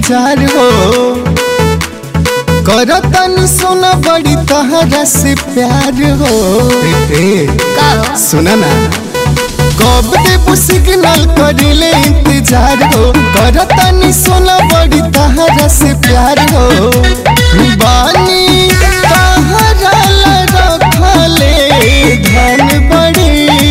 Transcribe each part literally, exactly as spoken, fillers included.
इंतजार हो करतनी सोना बड़ी तहरा से प्यार हो। सुना ना कब देबू सिग्नल करिले इंतजार हो करतनी सोना बड़ी तहरा से प्यार हो। बानी तहरा रखले धन बड़ी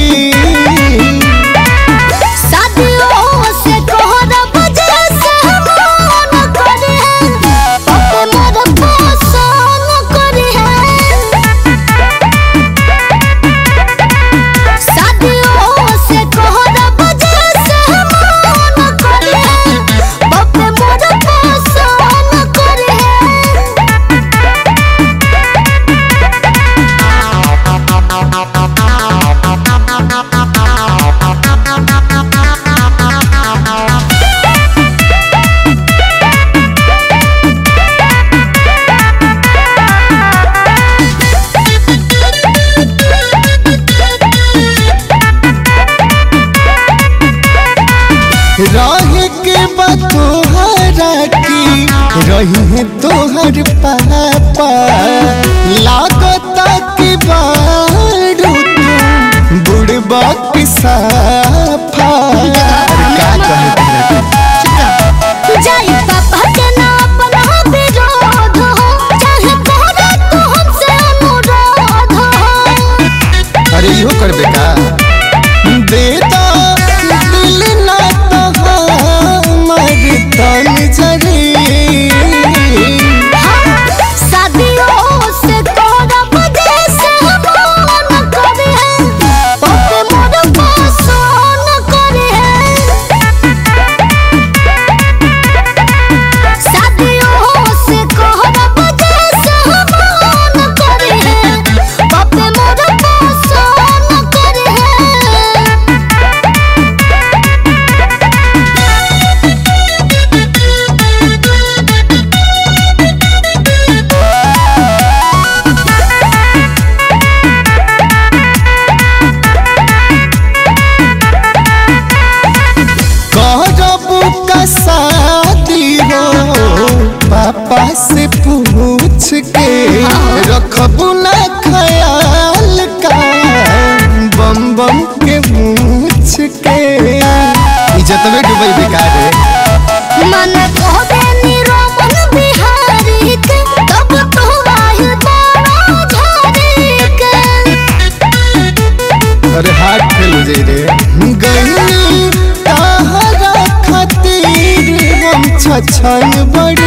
रहे के बाद तोहरा की रही है तोहर पापा लागता की बारू तू बुढ़बा की साफा। क्या कहे जाई पापा के ना अपना विरोध हो चाहे तोहरा तू हमसे अनुरोध हो। अरे इहो करबे का देता दिल ना तन जरी शादियों से तोरा वजह से हम करे हैं पप्पे मोर पसंद करे हैं। शादियों से तोरा वजह से हम करे हैं पप्पे मोर पसंद करे हैं। शादी हो पापा से पूछ के रखबू ना ख्याल का बम बम के पूछ के इज्जत में डूबई बेकार है। मन को देनी रोमन बिहारी के तब तो आही बड़ा झाड़ी के। अरे हाथ फेल हो जाई रे गईनी तहरा खातिर हम छछन बड़ी